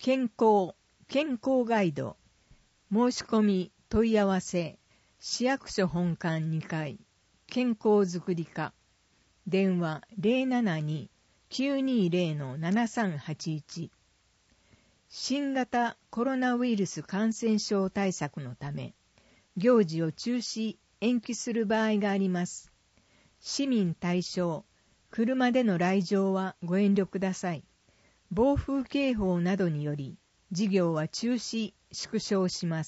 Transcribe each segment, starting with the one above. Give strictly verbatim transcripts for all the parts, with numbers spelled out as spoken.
健康、健康ガイド、申し込み、問い合わせ、市役所本館にかい、健康づくり課、電話 ゼロななに きゅうにゼロ ななさんはちいち。新型コロナウイルス感染症対策のため、行事を中止、延期する場合があります。市民対象、車での来場はご遠慮ください。暴風警報などにより、事業は中止、縮小します。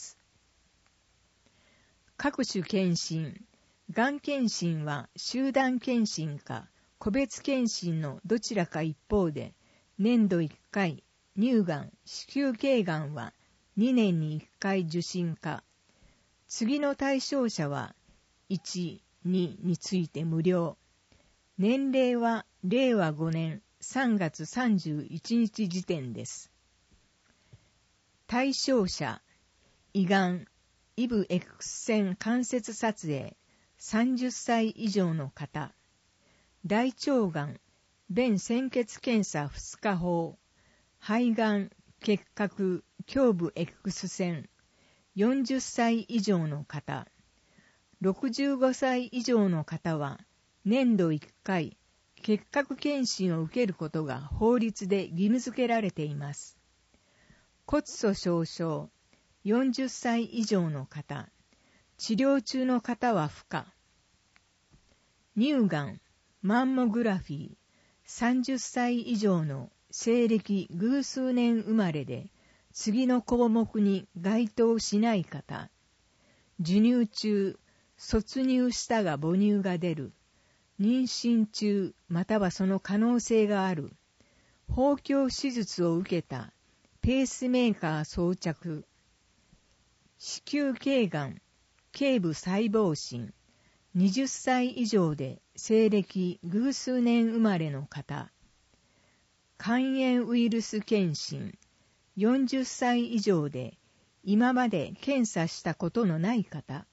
各種検診、がん検診は集団検診か個別検診のどちらか一方で、年度いっかい、乳がん、子宮頸がんはにねんにいっかい受診か、次の対象者はいち、にについて無料。年齢はれいわごねんさんがつさんじゅういちにち時点です。対象者、胃がん、イブ X 線関節撮影、さんじゅっさい以上の方。大腸がん、便潜血検査ふつか法、肺がん、結核、胸部 X 線、よんじゅっさい以上の方。ろくじゅうごさい以上の方は、年度いっかい、結核検診を受けることが法律で義務付けられています。骨粗鬆症、よんじゅっさい以上の方、治療中の方は不可。乳がん、マンモグラフィー、さんじゅっさい以上の西暦偶数年生まれで、次の項目に該当しない方、授乳中、卒乳したが母乳が出る、妊娠中またはその可能性がある、包協手術を受けた、ペースメーカー装着、子宮頸がん、頸部細胞診、はたち以上で西暦偶数年生まれの方、肝炎ウイルス検診、よんじゅっさい以上で今まで検査したことのない方。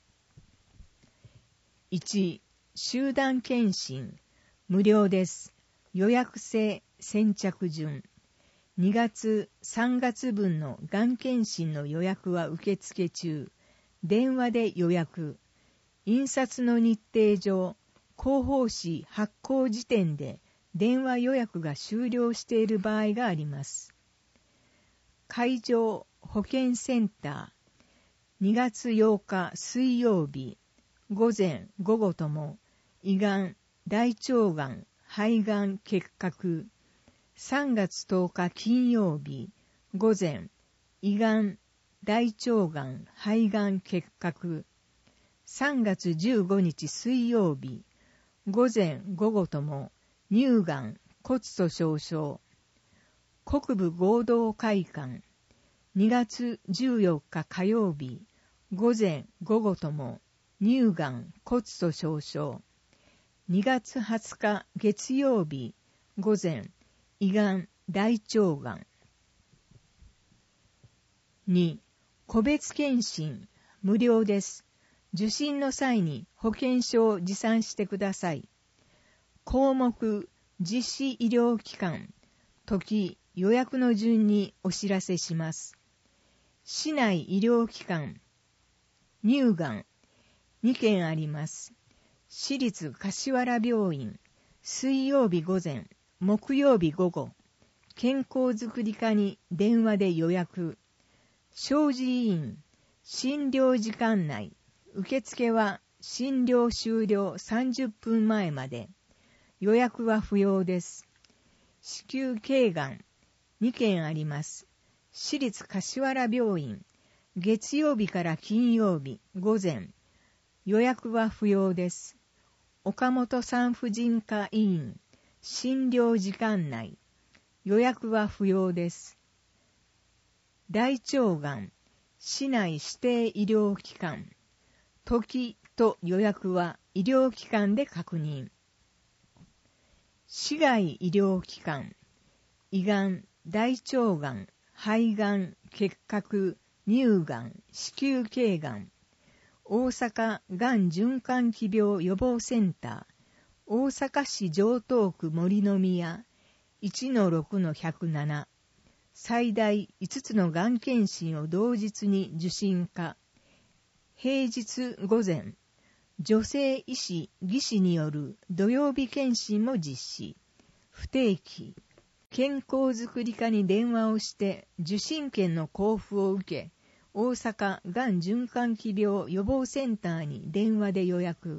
いち、集団検診、無料です。予約制、先着順。にがつ、さんがつ分のがん検診の予約は受付中。電話で予約。印刷の日程上、広報誌発行時点で電話予約が終了している場合があります。会場保健センター、にがつようか水曜日、午前午後とも、胃がん、大腸がん、肺がん、結核。さんがつとおか金曜日、午前、胃がん、大腸がん、肺がん、結核。さんがつじゅうごにち水曜日、午前午後とも、乳がん、骨粗鬆症。国部合同会館。にがつじゅうよっか火曜日、午前午後とも、乳がん、骨粗鬆症。にがつはつか月曜日、午前、胃がん、大腸がん。に、個別検診、無料です。受診の際に保険証を持参してください。項目、実施医療機関、時、予約の順にお知らせします。市内医療機関、乳がん、にけんあります。市立柏原病院、水曜日午前、木曜日午後、健康づくり課に電話で予約。小児医院、診療時間内、受付は診療終了さんじゅっぷんまえまで。予約は不要です。子宮頸がん、にけんあります。市立柏原病院、月曜日から金曜日、午前。予約は不要です。岡本産婦人科医院、診療時間内。予約は不要です。大腸がん、市内指定医療機関。時と予約は医療機関で確認。市外医療機関。胃がん、大腸がん、肺がん、結核、乳がん、子宮頸がん。大阪がん循環器病予防センター。大阪市城東区森の宮 いちのろくのひゃくなな。 最大いつつのがん検診を同日に受診か、平日午前、女性医師・技師による土曜日検診も実施。不定期、健康づくり課に電話をして受診券の交付を受け、大阪がん循環器病予防センターに電話で予約。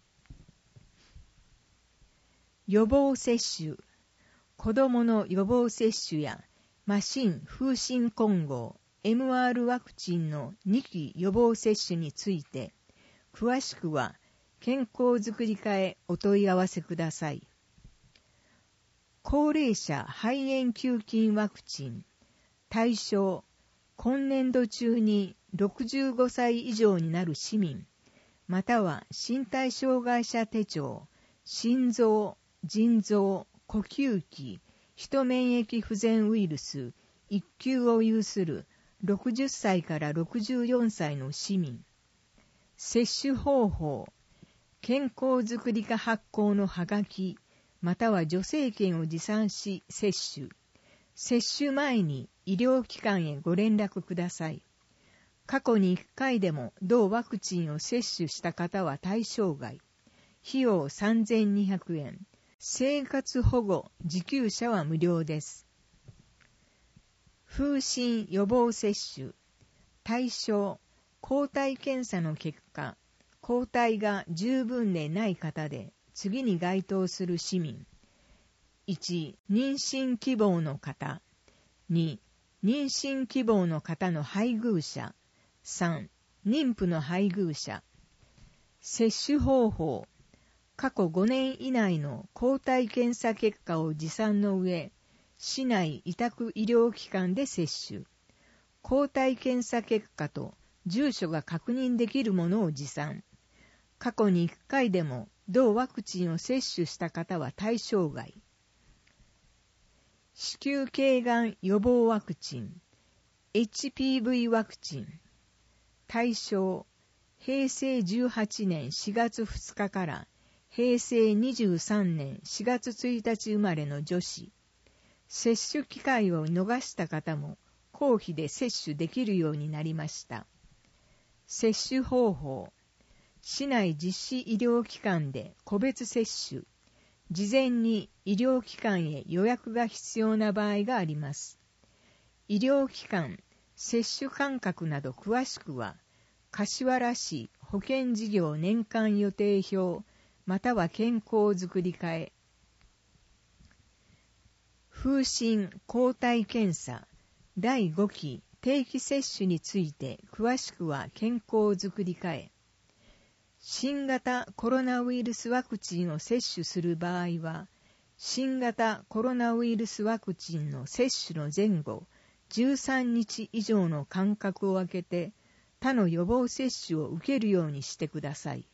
予防接種、子どもの予防接種や麻疹風疹混合 エムアール ワクチンのにき予防接種について、詳しくは健康づくり課へお問い合わせください。高齢者肺炎球菌ワクチン、対象、今年度中にろくじゅうごさい以上になる市民、または身体障害者手帳、心臓、腎臓、呼吸器、ヒト免疫不全ウイルスいっ級を有するろくじゅっさいからろくじゅうよんさいの市民。接種方法、健康づくり課発行のはがき、または助成券を持参し接種。接種前に医療機関へご連絡ください。過去にいっかいでも同ワクチンを接種した方は対象外。費用さんぜんにひゃくえん。生活保護受給者は無料です。風疹予防接種、対象、抗体検査の結果、抗体が十分でない方で次に該当する市民。いち、妊娠希望の方。に、妊娠希望の方の配偶者。さん、妊婦の配偶者。接種方法、過去ごねん以内の抗体検査結果を持参の上、市内委託医療機関で接種。抗体検査結果と住所が確認できるものを持参。過去にいっかいでも同ワクチンを接種した方は対象外。子宮頸がん予防ワクチン、エイチピーブイ ワクチン。対象、へいせいじゅうはちねんしがつふつかからへいせいにじゅうさんねんしがつついたち生まれの女子。接種機会を逃した方も公費で接種できるようになりました。接種方法、市内実施医療機関で個別接種、事前に医療機関へ予約が必要な場合があります。医療機関、接種間隔など詳しくは、柏原市保健事業年間予定表、または健康づくり課へ。風疹抗体検査だいごき定期接種について詳しくは健康づくり課へ。新型コロナウイルスワクチンを接種する場合は、新型コロナウイルスワクチンの接種の前後じゅうさんにち以上の間隔を空けて他の予防接種を受けるようにしてください。